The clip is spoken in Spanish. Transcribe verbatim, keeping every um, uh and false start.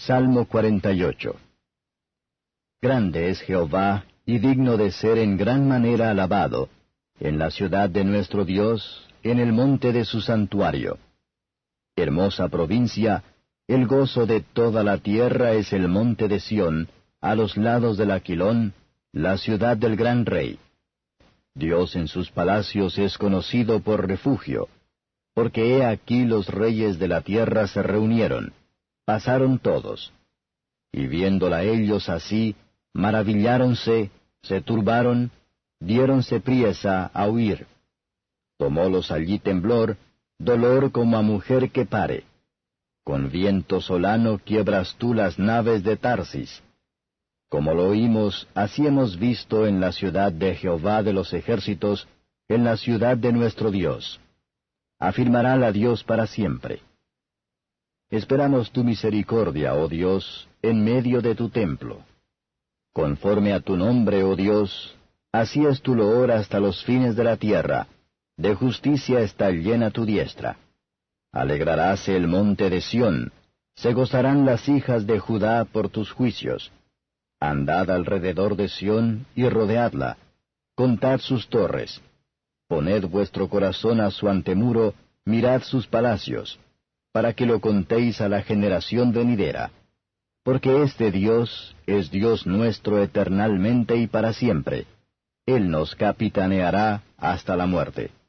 Salmo cuarenta y ocho. Grande es Jehová, y digno de ser en gran manera alabado, en la ciudad de nuestro Dios, en el monte de su santuario. Hermosa provincia, el gozo de toda la tierra es el monte de Sión, a los lados del Aquilón, la ciudad del gran rey. Dios en sus palacios es conocido por refugio, porque he aquí los reyes de la tierra se reunieron, pasaron todos. Y viéndola ellos así, maravilláronse, se turbaron, diéronse priesa a huir. Tomólos allí temblor, dolor como a mujer que pare. Con viento solano quiebras tú las naves de Tarsis. Como lo oímos, así hemos visto en la ciudad de Jehová de los ejércitos, en la ciudad de nuestro Dios. Afirmará la Dios para siempre. Esperamos tu misericordia, oh Dios, en medio de tu templo. Conforme a tu nombre, oh Dios, así es tu loor hasta los fines de la tierra, de justicia está llena tu diestra. Alegraráse el monte de Sión, se gozarán las hijas de Judá por tus juicios. Andad alrededor de Sión y rodeadla, contad sus torres. Poned vuestro corazón a su antemuro, mirad sus palacios, para que lo contéis a la generación venidera. Porque este Dios es Dios nuestro eternalmente y para siempre. Él nos capitaneará hasta la muerte.